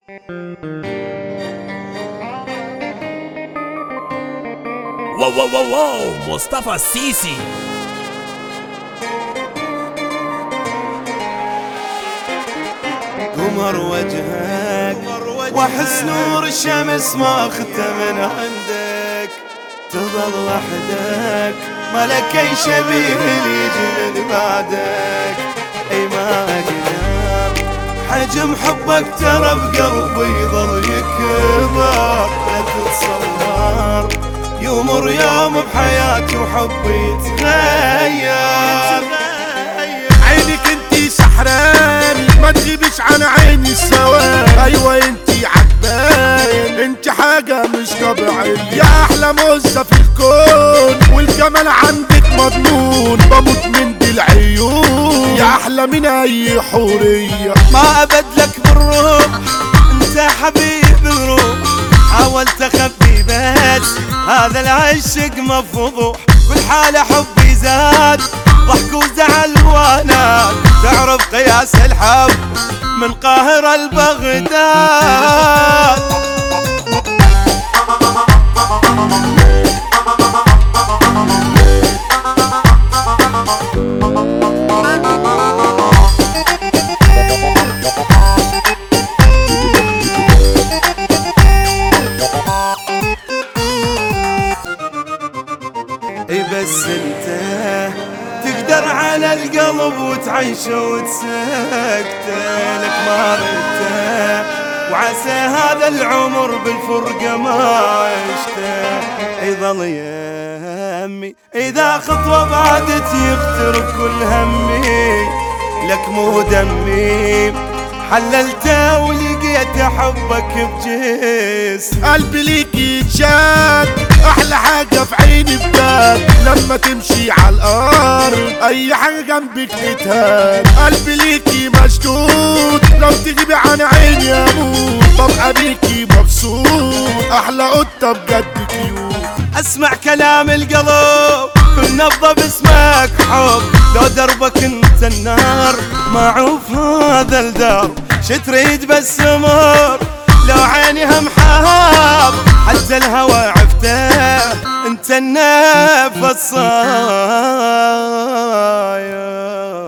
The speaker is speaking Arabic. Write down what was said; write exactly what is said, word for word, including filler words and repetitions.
واو واو واو واو مصطفى السيسي. قمر وجهك واحس نور الشمس ما خدته من عندك، تظل وحدك ما لك اي شبيه اللي يجي من بعدك. اي ما اقدر حجم حبك ترى بقلبي يظل يكبر، لا تتصور يمر يوم بحياتي وحبي يتغير. عينك انتي سحراني ما تغيبش عن عيني السواد، ايوه انتي عجباني انتي حاجة مش طبيعية، يا احلى موزة في الكون والجمال عندك مضمون، بموت من دي العيون يا احلى من اي حورية. ما ابدلك بالروح انت حبيب الروح، حاولت اخبي بس هذا العشق مفضوح، كل حالة حبي زاد ضحك وزعل وانا تعرف قياس الحب من قاهرة لبغداد. اي بس انت تقدر على القلب وتعيش وتسكته، لك ما ردته وعسى هذا العمر بالفرقة ما عشته. يظل يمي اذا خطوة بعدت يخترب كل همي، لك مو دمي حللته ولقيت حبك بجسم. قلبي ليكي يتشاد احلى حاجة في عيني بجد، لما تمشي على الارض اي حاجة جنبك تتهاد. قلبي ليكي مشدود لو تغيبي عن عيني اموت، ببقى بيكي مبسوط احلى قطة بجد كيوت. اسمع كلام القلب كل نبضة باسمك حب، لو دربك انت النار ما اعوف هذا الدار، شتريد بس مر لو عيني هم حاب، حتى الهوى عفته انت النفس صاير.